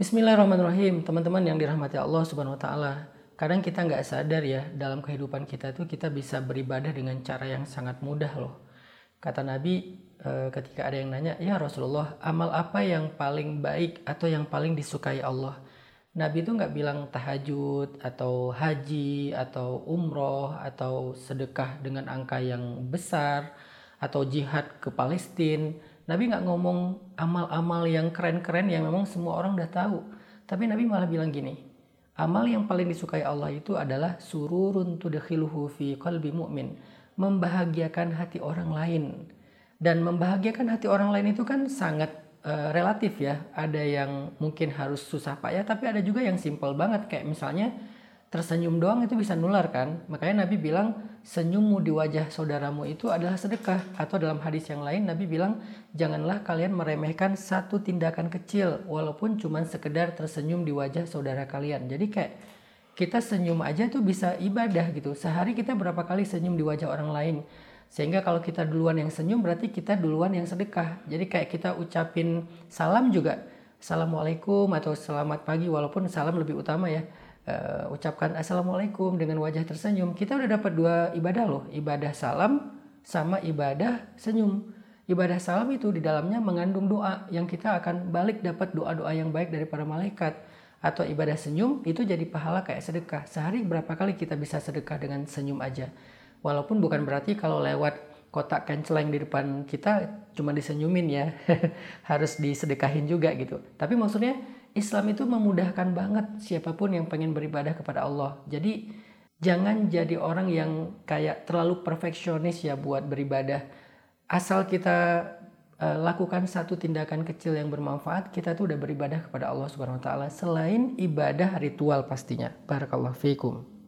Bismillahirrahmanirrahim, teman-teman yang dirahmati Allah Subhanahu wa taala. Kadang kita nggak sadar ya, dalam kehidupan kita tuh kita bisa beribadah dengan cara yang sangat mudah loh. Kata Nabi, ketika ada yang nanya, "Ya Rasulullah, amal apa yang paling baik atau yang paling disukai Allah?" Nabi itu nggak bilang tahajud atau haji atau umroh atau sedekah dengan angka yang besar atau jihad ke Palestina. Nabi nggak ngomong amal-amal yang keren-keren yang memang semua orang udah tahu. Tapi Nabi malah bilang gini, amal yang paling disukai Allah itu adalah sururun tudkhiluhu fi qalbi mu'min, membahagiakan hati orang lain. Dan membahagiakan hati orang lain itu kan sangat relatif ya. Ada yang mungkin harus susah payah, tapi ada juga yang simple banget, kayak misalnya tersenyum doang itu bisa nular kan. Makanya Nabi bilang senyummu di wajah saudaramu itu adalah sedekah. Atau dalam hadis yang lain Nabi bilang, janganlah kalian meremehkan satu tindakan kecil walaupun cuma sekedar tersenyum di wajah saudara kalian. Jadi kayak kita senyum aja tuh bisa ibadah gitu. Sehari kita berapa kali senyum di wajah orang lain. Sehingga kalau kita duluan yang senyum berarti kita duluan yang sedekah. Jadi kayak kita ucapin salam juga, Assalamualaikum atau selamat pagi, walaupun salam lebih utama ya. Ucapkan Assalamualaikum dengan wajah tersenyum, kita udah dapat dua ibadah loh, ibadah salam sama ibadah senyum. Ibadah salam itu di dalamnya mengandung doa yang kita akan balik dapat doa-doa yang baik dari para malaikat. Atau ibadah senyum itu jadi pahala kayak sedekah. Sehari berapa kali kita bisa sedekah dengan senyum aja. Walaupun bukan berarti kalau lewat kotak kenceleng di depan kita cuma disenyumin ya. Harus disedekahin juga gitu. Tapi maksudnya Islam itu memudahkan banget siapapun yang pengen beribadah kepada Allah. Jadi jangan jadi orang yang kayak terlalu perfeksionis ya buat beribadah. Asal kita lakukan satu tindakan kecil yang bermanfaat, kita tuh udah beribadah kepada Allah Subhanahu wa taala, selain ibadah ritual pastinya. Barakallahu fiikum.